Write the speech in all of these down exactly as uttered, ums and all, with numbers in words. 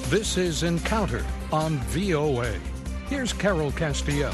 This is Encounter on V O A. Here's Carol Castiel.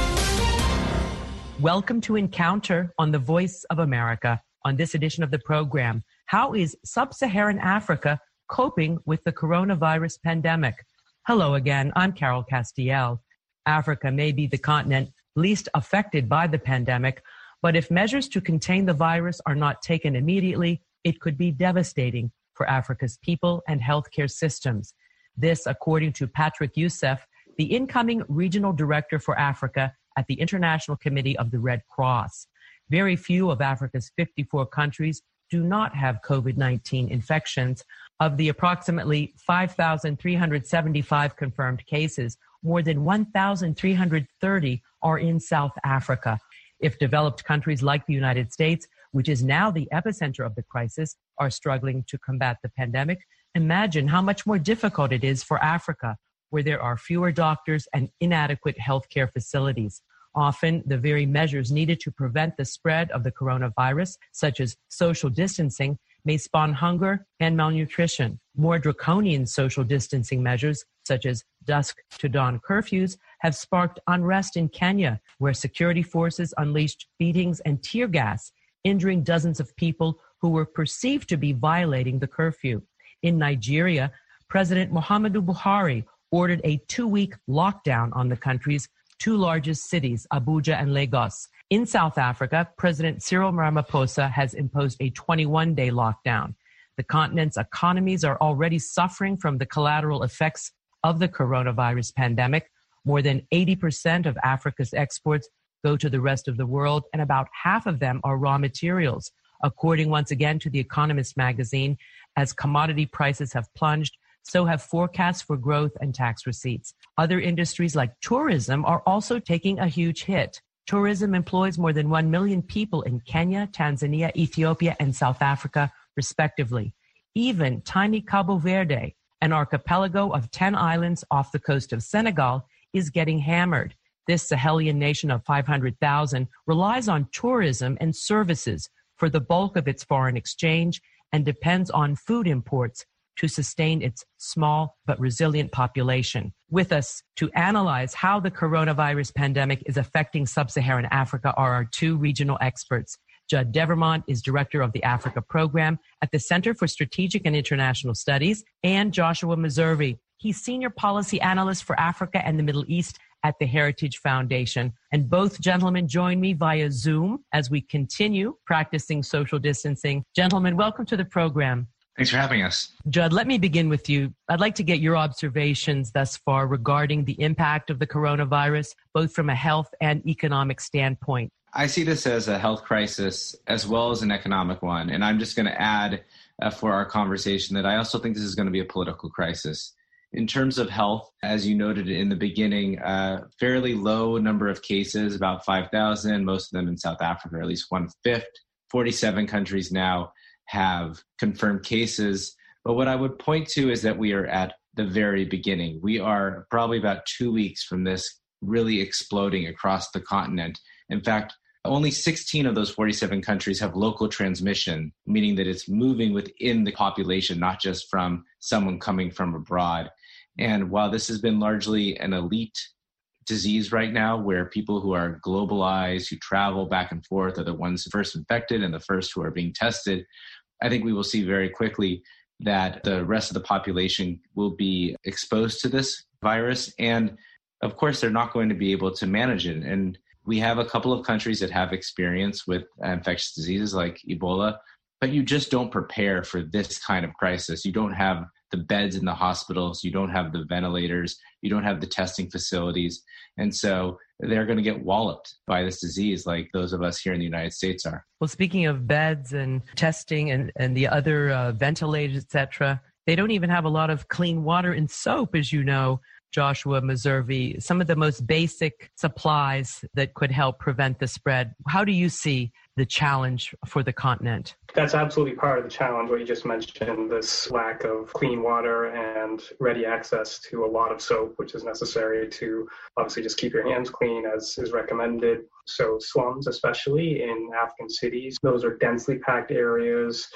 Welcome to Encounter on the Voice of America. On this edition of the program, how is sub-Saharan Africa coping with the coronavirus pandemic? Hello again, I'm Carol Castiel. Africa may be the continent least affected by the pandemic, but if measures to contain the virus are not taken immediately, it could be devastating for Africa's people and healthcare systems. This, according to Patrick Youssef, the incoming regional director for Africa at the International Committee of the Red Cross. Very few of Africa's fifty-four countries do not have COVID nineteen infections. Of the approximately five thousand three hundred seventy-five confirmed cases, more than one thousand three hundred thirty are in South Africa. If developed countries like the United States, which is now the epicenter of the crisis, are struggling to combat the pandemic, imagine how much more difficult it is for Africa, where there are fewer doctors and inadequate healthcare facilities. Often, the very measures needed to prevent the spread of the coronavirus, such as social distancing, may spawn hunger and malnutrition. More draconian social distancing measures, such as dusk to dawn curfews, have sparked unrest in Kenya, where security forces unleashed beatings and tear gas, injuring dozens of people who were perceived to be violating the curfew. In Nigeria, President Muhammadu Buhari ordered a two-week lockdown on the country's two largest cities, Abuja and Lagos. In South Africa, President Cyril Ramaphosa has imposed a twenty-one-day lockdown. The continent's economies are already suffering from the collateral effects of the coronavirus pandemic. More than eighty percent of Africa's exports go to the rest of the world, and about half of them are raw materials. According once again to The Economist magazine, as commodity prices have plunged, so have forecasts for growth and tax receipts. Other industries like tourism are also taking a huge hit. Tourism employs more than one million people in Kenya, Tanzania, Ethiopia, and South Africa, respectively. Even tiny Cabo Verde, an archipelago of ten islands off the coast of Senegal, is getting hammered. This Sahelian nation of five hundred thousand relies on tourism and services for the bulk of its foreign exchange and depends on food imports to sustain its small but resilient population. With us to analyze how the coronavirus pandemic is affecting sub-Saharan Africa are our two regional experts. Judd Devermont is director of the Africa program at the Center for Strategic and International Studies, and Joshua Meservey. He's senior policy analyst for Africa and the Middle East at the Heritage Foundation. And both gentlemen join me via Zoom as we continue practicing social distancing. Gentlemen, welcome to the program. Thanks for having us. Judd, let me begin with you. I'd like to get your observations thus far regarding the impact of the coronavirus, both from a health and economic standpoint. I see this as a health crisis as well as an economic one. And I'm just going to add uh, for our conversation that I also think this is going to be a political crisis. In terms of health, as you noted in the beginning, a uh, fairly low number of cases, about five thousand, most of them in South Africa, at least one-fifth. forty-seven countries now have confirmed cases. But what I would point to is that we are at the very beginning. We are probably about two weeks from this really exploding across the continent. In fact, only sixteen of those forty-seven countries have local transmission, meaning that it's moving within the population, not just from someone coming from abroad. And while this has been largely an elite disease right now, where people who are globalized, who travel back and forth, are the ones first infected and the first who are being tested, I think we will see very quickly that the rest of the population will be exposed to this virus. And of course, they're not going to be able to manage it. And we have a couple of countries that have experience with infectious diseases like Ebola, but you just don't prepare for this kind of crisis. You don't have the beds in the hospitals, you don't have the ventilators, you don't have the testing facilities. And so they're going to get walloped by this disease like those of us here in the United States are. Well, speaking of beds and testing and, and the other uh, ventilators, et cetera, they don't even have a lot of clean water and soap, as you know, Joshua Meservey, some of the most basic supplies that could help prevent the spread. How do you see the challenge for the continent? That's absolutely part of the challenge, what you just mentioned, this lack of clean water and ready access to a lot of soap, which is necessary to obviously just keep your hands clean as is recommended. So slums, especially in African cities, those are densely packed areas.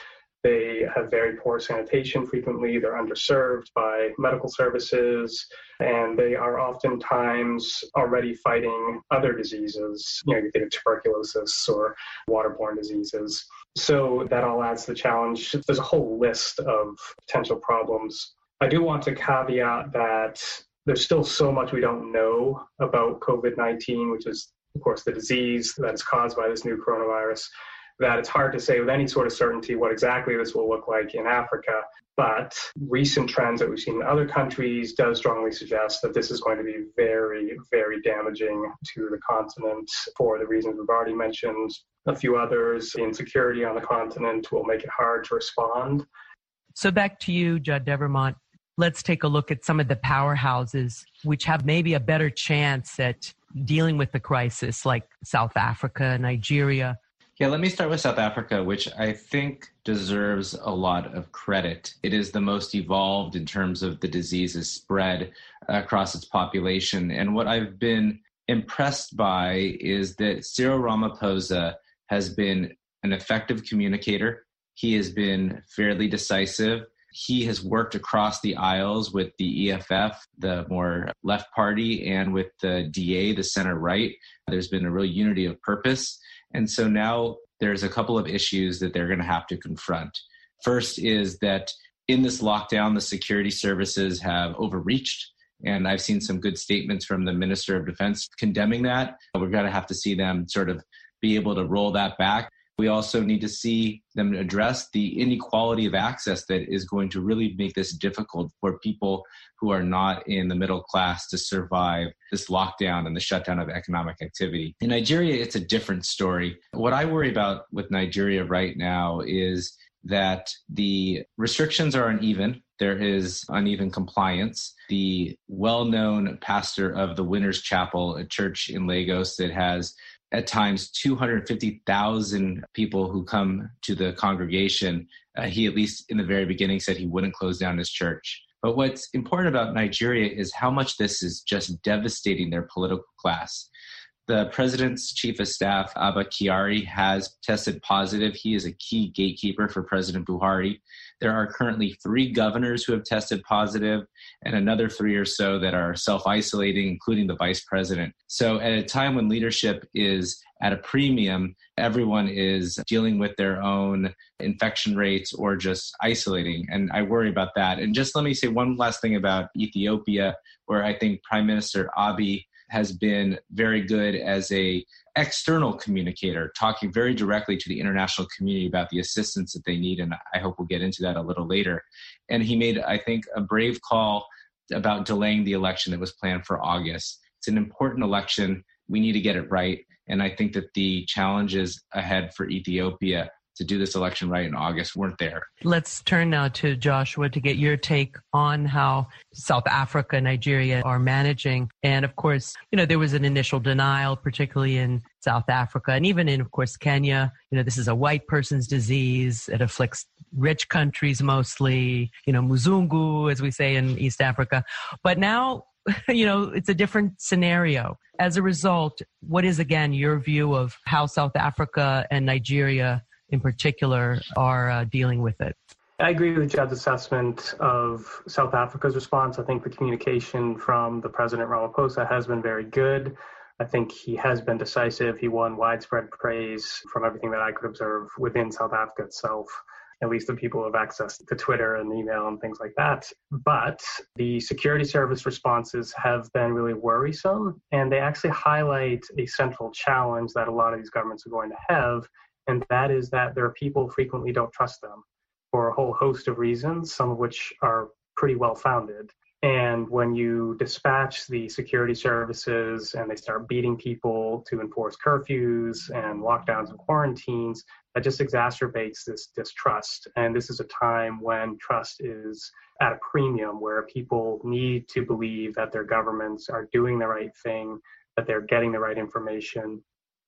They have very poor sanitation frequently. They're underserved by medical services, and they are oftentimes already fighting other diseases. You know, you think of tuberculosis or waterborne diseases. So that all adds to the challenge. There's a whole list of potential problems. I do want to caveat that there's still so much we don't know about COVID nineteen, which is, of course, the disease that is caused by this new coronavirus, that it's hard to say with any sort of certainty what exactly this will look like in Africa. But recent trends that we've seen in other countries does strongly suggest that this is going to be very, very damaging to the continent for the reasons we've already mentioned. A few others, the insecurity on the continent will make it hard to respond. So back to you, Judd Devermont. Let's take a look at some of the powerhouses which have maybe a better chance at dealing with the crisis, like South Africa, Nigeria. Yeah, let me start with South Africa, which I think deserves a lot of credit. It is the most evolved in terms of the disease's spread across its population. And what I've been impressed by is that Cyril Ramaphosa has been an effective communicator. He has been fairly decisive. He has worked across the aisles with the E F F, the more left party, and with the D A, the center right. There's been a real unity of purpose. And so now there's a couple of issues that they're going to have to confront. First is that in this lockdown, the security services have overreached. And I've seen some good statements from the Minister of Defense condemning that. We're going to have to see them sort of be able to roll that back. We also need to see them address the inequality of access that is going to really make this difficult for people who are not in the middle class to survive this lockdown and the shutdown of economic activity. In Nigeria, it's a different story. What I worry about with Nigeria right now is that the restrictions are uneven. There is uneven compliance. The well-known pastor of the Winners Chapel, a church in Lagos that has at times two hundred fifty thousand people who come to the congregation, uh, he at least in the very beginning said he wouldn't close down his church. But what's important about Nigeria is how much this is just devastating their political class. The president's chief of staff, Abba Kyari, has tested positive. He is a key gatekeeper for President Buhari. There are currently three governors who have tested positive and another three or so that are self-isolating, including the vice president. So at a time when leadership is at a premium, everyone is dealing with their own infection rates or just isolating. And I worry about that. And just let me say one last thing about Ethiopia, where I think Prime Minister Abiy has been very good as a external communicator, talking very directly to the international community about the assistance that they need. And I hope we'll get into that a little later. And he made, I think, a brave call about delaying the election that was planned for August. It's an important election. We need to get it right. And I think that the challenges ahead for Ethiopia to do this election right in August weren't there. Let's turn now to Joshua to get your take on how South Africa, Nigeria are managing. And of course, you know, there was an initial denial, particularly in South Africa and even in, of course, Kenya. You know, this is a white person's disease. It afflicts rich countries mostly, you know, Muzungu, as we say in East Africa. But now, you know, it's a different scenario. As a result, what is, again, your view of how South Africa and Nigeria in particular are uh, dealing with it? I agree with Judd's assessment of South Africa's response. I think the communication from the President Ramaphosa has been very good. I think he has been decisive. He won widespread praise from everything that I could observe within South Africa itself, at least the people who have access to Twitter and email and things like that. But the security service responses have been really worrisome, and they actually highlight a central challenge that a lot of these governments are going to have, and that is that their people frequently don't trust them for a whole host of reasons, some of which are pretty well founded. And when you dispatch the security services and they start beating people to enforce curfews and lockdowns and quarantines, that just exacerbates this distrust. And this is a time when trust is at a premium, where people need to believe that their governments are doing the right thing, that they're getting the right information.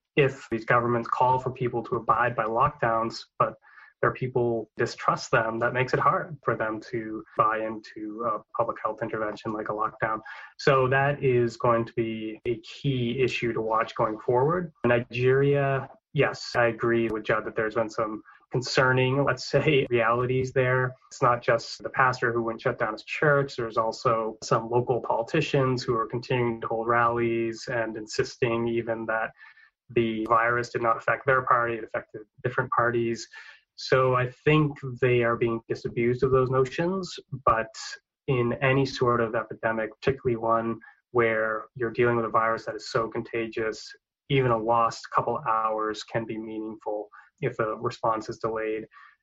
If these governments call for people to abide by lockdowns, but their people distrust them, that makes it hard for them to buy into a public health intervention like a lockdown. So that is going to be a key issue to watch going forward. Nigeria, yes, I agree with Judd that there's been some concerning, let's say, realities there. It's not just the pastor who wouldn't shut down his church. There's also some local politicians who are continuing to hold rallies and insisting even that the virus did not affect their party, it affected different parties. So I think they are being disabused of those notions, but in any sort of epidemic, particularly one where you're dealing with a virus that is so contagious, even a lost couple hours can be meaningful if the response is delayed.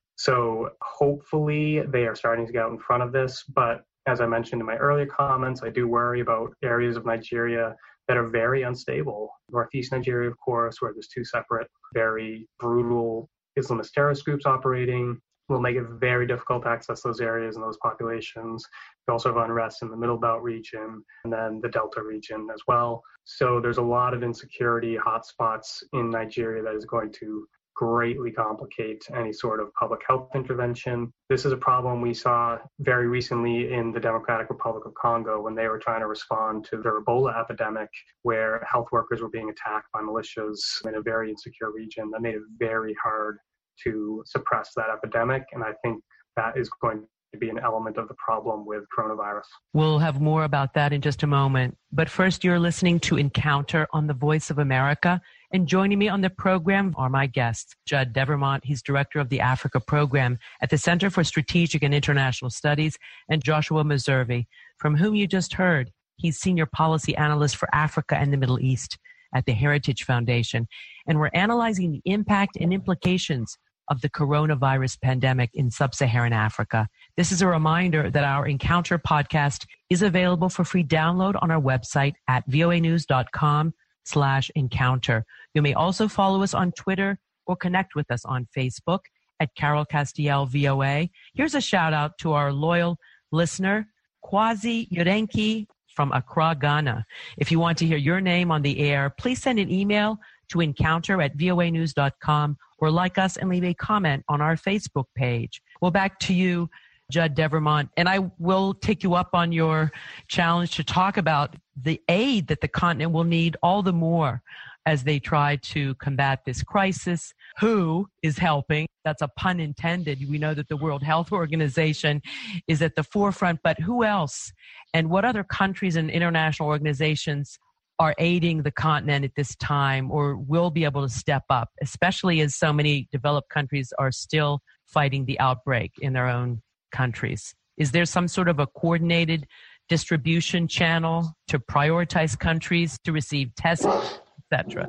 So hopefully they are starting to get out in front of this. But as I mentioned in my earlier comments, I do worry about areas of Nigeria that are very unstable. Northeast Nigeria, of course, where there's two separate, very brutal Islamist terrorist groups operating, will make it very difficult to access those areas and those populations. We also have unrest in the Middle Belt region and then the Delta region as well. So there's a lot of insecurity hotspots in Nigeria that is going to greatly complicate any sort of public health intervention. This is a problem we saw very recently in the Democratic Republic of Congo when they were trying to respond to the Ebola epidemic, where health workers were being attacked by militias in a very insecure region. That made it very hard to suppress that epidemic. And I think that is going to be an element of the problem with coronavirus. We'll have more about that in just a moment. But first, you're listening to Encounter on the Voice of America. And joining me on the program are my guests, Judd Devermont. He's director of the Africa program at the Center for Strategic and International Studies, and Joshua Meservey, from whom you just heard. He's senior policy analyst for Africa and the Middle East at the Heritage Foundation. And we're analyzing the impact and implications of the coronavirus pandemic in sub-Saharan Africa. This is a reminder that our Encounter podcast is available for free download on our website at voanews.com slash encounter. You may also follow us on Twitter or connect with us on Facebook at Carol Castiel V O A. Here's a shout out to our loyal listener, Kwazi Yurenki from Accra, Ghana. If you want to hear your name on the air, please send an email to encounter at voanews dot com or like us and leave a comment on our Facebook page. Well, back to you, Judd Devermont, and I will take you up on your challenge to talk about the aid that the continent will need all the more as they try to combat this crisis. Who is helping? That's a pun intended. We know that the World Health Organization is at the forefront, but who else? And what other countries and international organizations are aiding the continent at this time or will be able to step up, especially as so many developed countries are still fighting the outbreak in their own countries? Is there some sort of a coordinated distribution channel to prioritize countries to receive tests, et cetera?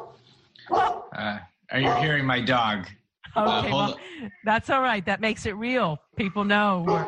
Uh, are you hearing my dog? Okay, uh, well, that's all right. That makes it real. People know we're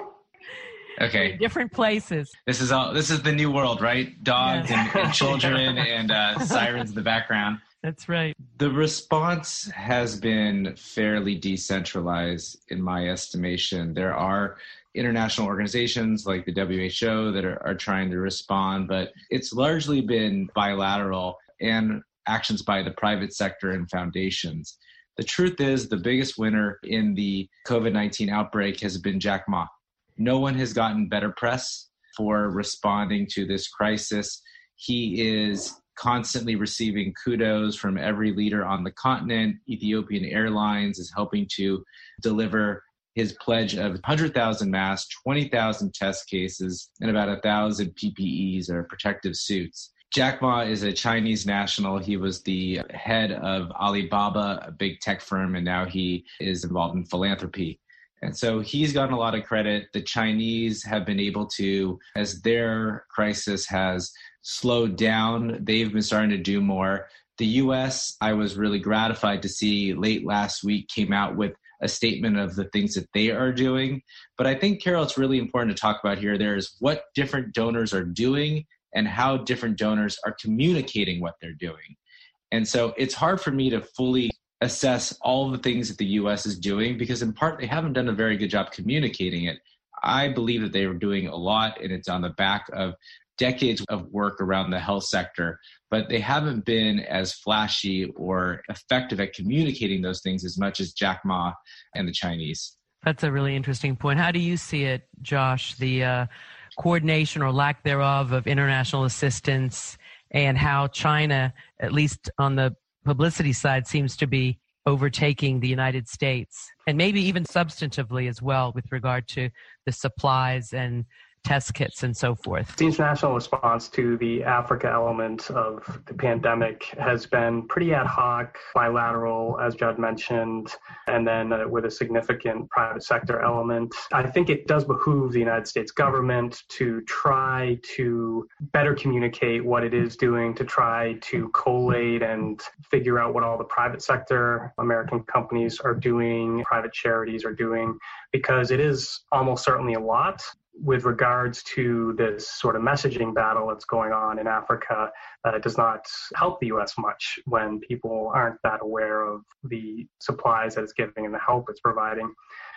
okay. in different places. This is all. This is the new world, right? Dogs yes. and, and children and uh, sirens in the background. That's right. The response has been fairly decentralized in my estimation. There are international organizations like the W H O that are, are trying to respond, but it's largely been bilateral and actions by the private sector and foundations. The truth is the biggest winner in the COVID nineteen outbreak has been Jack Ma. No one has gotten better press for responding to this crisis. He is constantly receiving kudos from every leader on the continent. Ethiopian Airlines is helping to deliver his pledge of one hundred thousand masks, twenty thousand test cases, and about one thousand P P Es or protective suits. Jack Ma is a Chinese national. He was the head of Alibaba, a big tech firm, and now he is involved in philanthropy. And so he's gotten a lot of credit. The Chinese have been able to, as their crisis has slowed down, they've been starting to do more. The U S, I was really gratified to see late last week came out with a statement of the things that they are doing. But I think, Carol, it's really important to talk about here. There is what different donors are doing and how different donors are communicating what they're doing. And so it's hard for me to fully assess all the things that the U S is doing because in part they haven't done a very good job communicating it. I believe that they are doing a lot and it's on the back of decades of work around the health sector, but they haven't been as flashy or effective at communicating those things as much as Jack Ma and the Chinese. That's a really interesting point. How do you see it, Josh, the uh, coordination or lack thereof of international assistance and how China, at least on the publicity side, seems to be overtaking the United States? and maybe even substantively as well with regard to the supplies and test kits and so forth? The international response to the Africa element of the pandemic has been pretty ad hoc, bilateral, as Judd mentioned, and then uh, with a significant private sector element. I think it does behoove the United States government to try to better communicate what it is doing, to try to collate and figure out what all the private sector American companies are doing, private charities are doing, because it is almost certainly a lot. With regards to this sort of messaging battle that's going on in Africa, uh, it does not help the U S much when people aren't that aware of the supplies that it's giving and the help it's providing.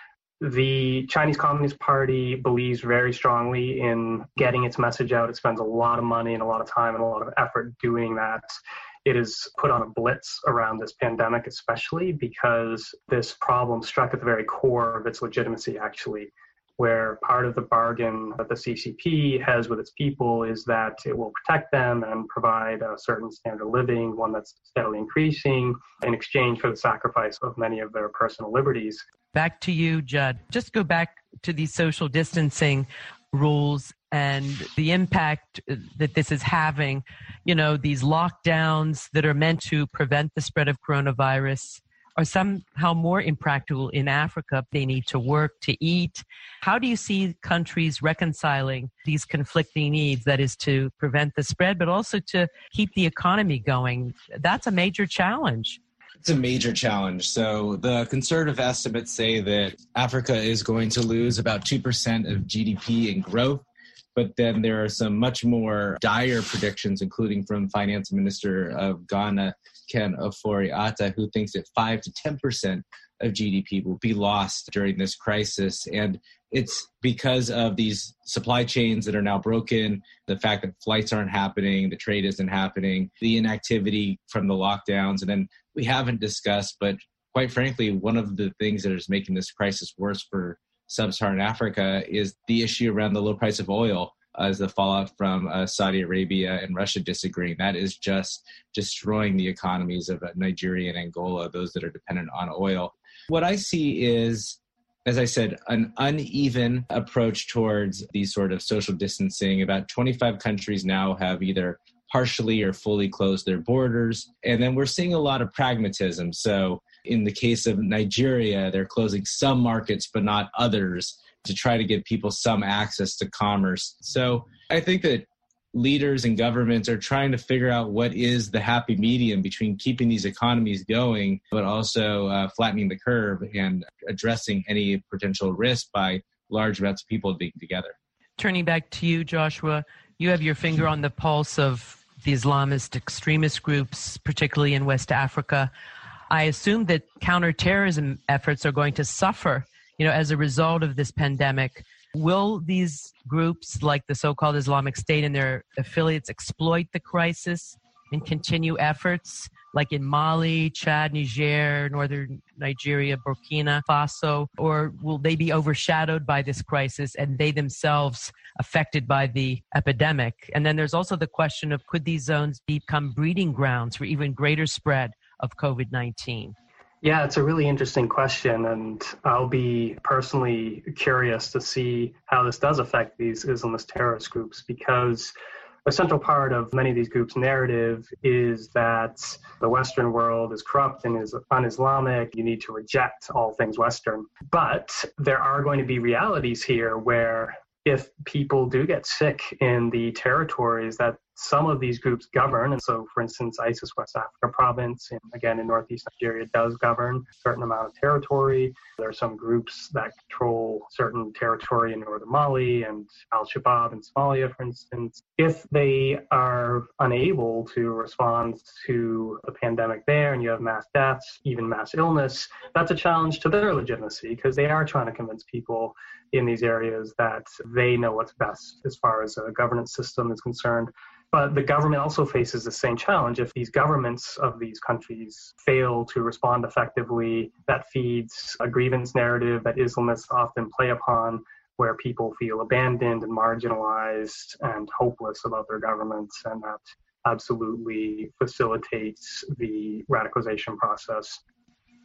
The Chinese Communist Party believes very strongly in getting its message out. It spends a lot of money and a lot of time and a lot of effort doing that. It is put on a blitz around this pandemic, especially because this problem struck at the very core of its legitimacy, actually, where part of the bargain that the C C P has with its people is that it will protect them and provide a certain standard of living, one that's steadily increasing, in exchange for the sacrifice of many of their personal liberties. Back to you, Judd. Just go back to these social distancing rules and the impact that this is having. You know, these lockdowns that are meant to prevent the spread of coronavirus are somehow more impractical in Africa. They need to work, to eat. How do you see countries reconciling these conflicting needs, that is to prevent the spread, but also to keep the economy going? That's a major challenge. It's a major challenge. So the conservative estimates say that Africa is going to lose about two percent of G D P in growth. But then there are some much more dire predictions, including from Finance Minister of Ghana, Ken Ofori-Atta, who thinks that five to ten percent of G D P will be lost during this crisis. And it's because of these supply chains that are now broken, the fact that flights aren't happening, the trade isn't happening, the inactivity from the lockdowns. And then we haven't discussed, but quite frankly, one of the things that is making this crisis worse for Sub-Saharan Africa is the issue around the low price of oil as the fallout from uh, Saudi Arabia and Russia disagreeing. That is just destroying the economies of uh, Nigeria and Angola, those that are dependent on oil. What I see is, as I said, an uneven approach towards these sort of social distancing. About twenty-five countries now have either partially or fully closed their borders. And then we're seeing a lot of pragmatism. So in the case of Nigeria, they're closing some markets, but not others, to try to give people some access to commerce. So I think that leaders and governments are trying to figure out what is the happy medium between keeping these economies going, but also uh, flattening the curve and addressing any potential risk by large amounts of people being together. Turning back to you, Joshua, you have your finger on the pulse of the Islamist extremist groups, particularly in West Africa. I assume that counterterrorism efforts are going to suffer, you know, as a result of this pandemic. Will these groups like the so-called Islamic State and their affiliates exploit the crisis and continue efforts like in Mali, Chad, Niger, northern Nigeria, Burkina Faso, or will they be overshadowed by this crisis and they themselves affected by the epidemic? And then there's also the question of, could these zones become breeding grounds for even greater spread of COVID nineteen? Yeah, it's a really interesting question, and I'll be personally curious to see how this does affect these Islamist terrorist groups, because a central part of many of these groups' narrative is that the Western world is corrupt and is un-Islamic. You need to reject all things Western. But there are going to be realities here where if people do get sick in the territories that some of these groups govern, and so, for instance, ISIS West Africa province, and again in northeast Nigeria, does govern a certain amount of territory. There are some groups that control certain territory in northern Mali and Al-Shabaab in Somalia, for instance. If they are unable to respond to the pandemic there, and you have mass deaths, even mass illness, that's a challenge to their legitimacy, because they are trying to convince people in these areas that they know what's best as far as a governance system is concerned. But the government also faces the same challenge. If these governments of these countries fail to respond effectively, that feeds a grievance narrative that Islamists often play upon, where people feel abandoned and marginalized and hopeless about their governments, and that absolutely facilitates the radicalization process.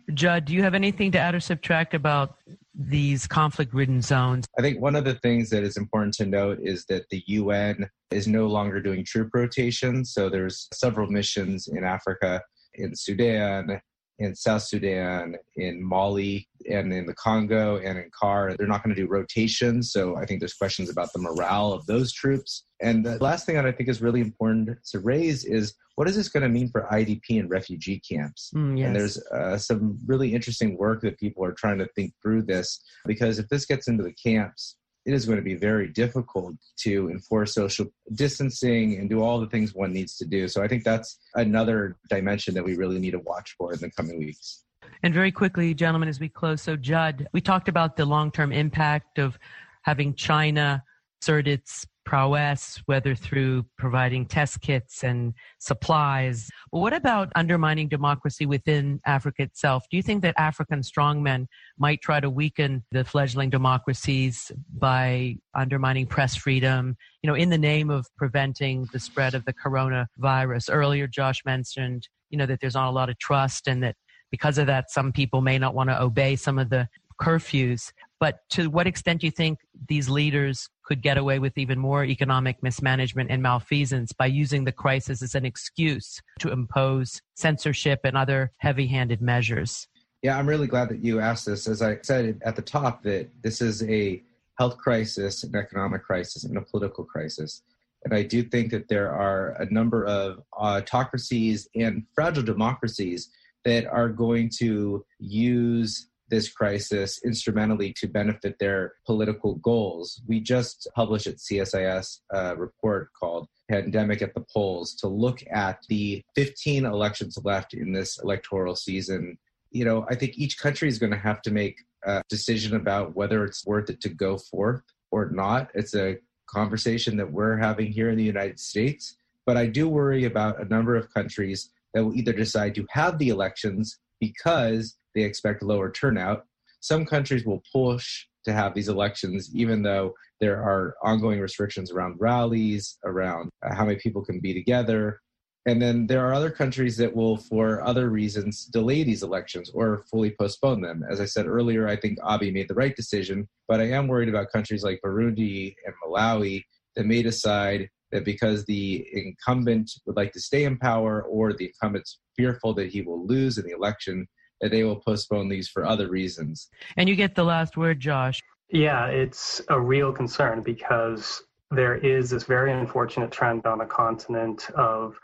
Judd, do you have anything to add or subtract about these conflict-ridden zones? I think one of the things that is important to note is that the U N is no longer doing troop rotation. So there's several missions in Africa, in Sudan, in South Sudan, in Mali, and in the Congo, and in C A R. They're not going to do rotations. So I think there's questions about the morale of those troops. And the last thing that I think is really important to raise is, what is this going to mean for I D P and refugee camps? Mm, yes. And there's uh, some really interesting work that people are trying to think through this, because if this gets into the camps, it is going to be very difficult to enforce social distancing and do all the things one needs to do. So I think that's another dimension that we really need to watch for in the coming weeks. And very quickly, gentlemen, as we close, so Judd, we talked about the long-term impact of having China assert its prowess, whether through providing test kits and supplies. But what about undermining democracy within Africa itself? Do you think that African strongmen might try to weaken the fledgling democracies by undermining press freedom, you know, in the name of preventing the spread of the coronavirus? Earlier, Josh mentioned, you know, that there's not a lot of trust, and that because of that, some people may not want to obey some of the curfews. But to what extent do you think these leaders could get away with even more economic mismanagement and malfeasance by using the crisis as an excuse to impose censorship and other heavy-handed measures? Yeah, I'm really glad that you asked this. As I said at the top, that this is a health crisis, an economic crisis, and a political crisis. And I do think that there are a number of autocracies and fragile democracies that are going to use this crisis instrumentally to benefit their political goals. We just published at C S I S a report called Pandemic at the Polls to look at the fifteen elections left in this electoral season. You know, I think each country is going to have to make a decision about whether it's worth it to go forth or not. It's a conversation that we're having here in the United States. But I do worry about a number of countries that will either decide to have the elections because they expect lower turnout. Some countries will push to have these elections, even though there are ongoing restrictions around rallies, around uh, how many people can be together. And then there are other countries that will, for other reasons, delay these elections or fully postpone them. As I said earlier, I think Abiy made the right decision, but I am worried about countries like Burundi and Malawi that may decide that because the incumbent would like to stay in power, or the incumbent's fearful that he will lose in the election, that they will postpone these for other reasons. And you get the last word, Josh. Yeah, it's a real concern because there is this very unfortunate trend on the continent of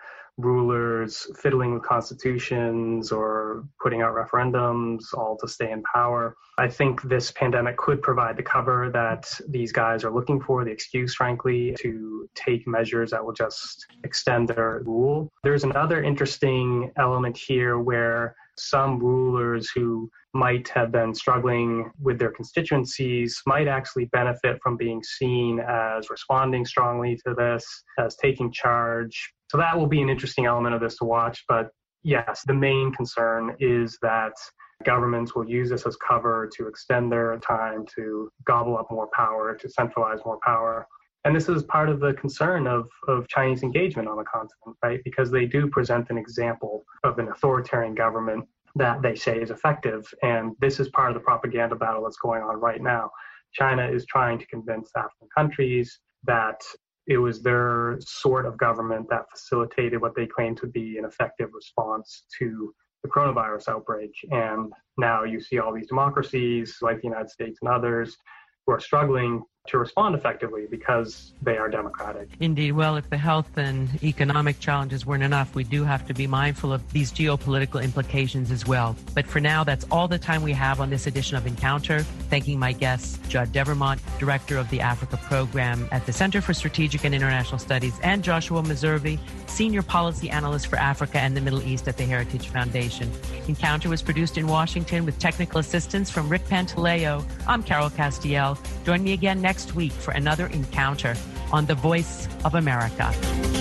rulers fiddling with constitutions or putting out referendums, all to stay in power. I think this pandemic could provide the cover that these guys are looking for, the excuse, frankly, to take measures that will just extend their rule. There's another interesting element here where some rulers who might have been struggling with their constituencies might actually benefit from being seen as responding strongly to this, as taking charge. So that will be an interesting element of this to watch. But yes, the main concern is that governments will use this as cover to extend their time, to gobble up more power, to centralize more power. And this is part of the concern of, of Chinese engagement on the continent, right? Because they do present an example of an authoritarian government that they say is effective. And this is part of the propaganda battle that's going on right now. China is trying to convince African countries that it was their sort of government that facilitated what they claim to be an effective response to the coronavirus outbreak. And now you see all these democracies like the United States and others who are struggling to respond effectively because they are democratic. Indeed. Well, if the health and economic challenges weren't enough, we do have to be mindful of these geopolitical implications as well. But for now, that's all the time we have on this edition of Encounter. Thanking my guests, Judd Devermont, Director of the Africa Program at the Center for Strategic and International Studies, and Joshua Meservey, Senior Policy Analyst for Africa and the Middle East at the Heritage Foundation. Encounter was produced in Washington with technical assistance from Rick Pantaleo. I'm Carol Castiel. Join me again next week for another Encounter on The Voice of America.